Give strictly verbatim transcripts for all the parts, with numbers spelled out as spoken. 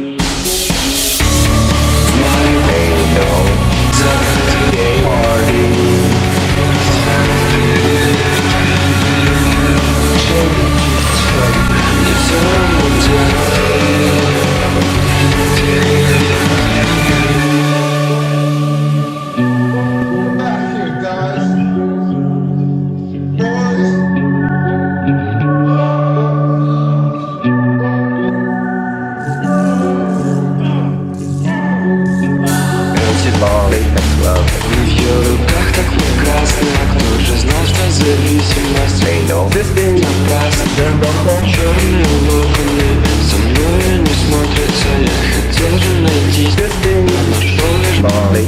Ты напрасно, черные локоны со мной не смотрятся. Я хотел же найти, а нашел лишь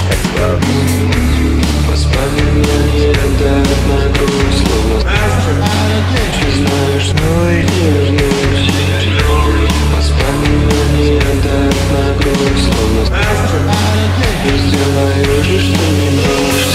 воспоминания давят на грудь, словно ты знаешь, но и не вернусь. Воспоминания давят на грудь, словно я сделаю же что-нибудь.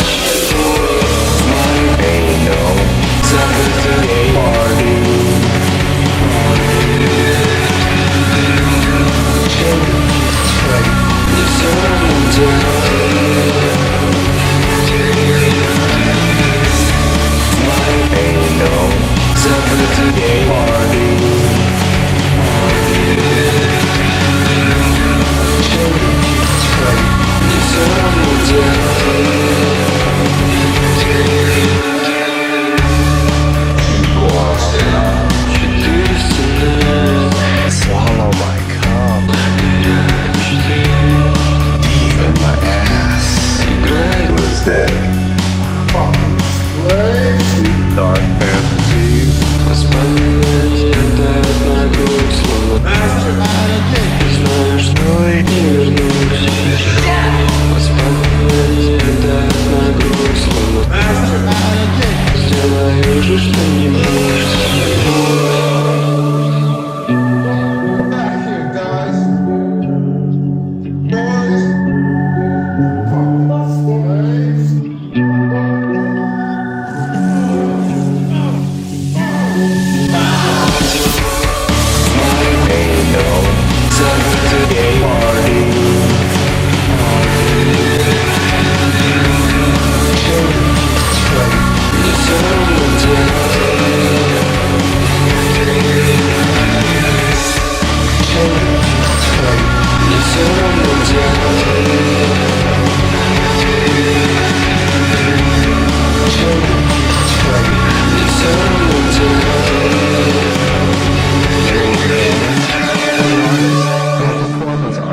Dark fantasies. Воспоминания давят на грудь, словно ты знаешь, но и не вернусь. Воспоминания давят на грудь, словно сделаю же что-нибудь.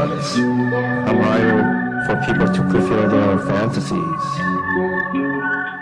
I'm hired for people to fulfill their fantasies.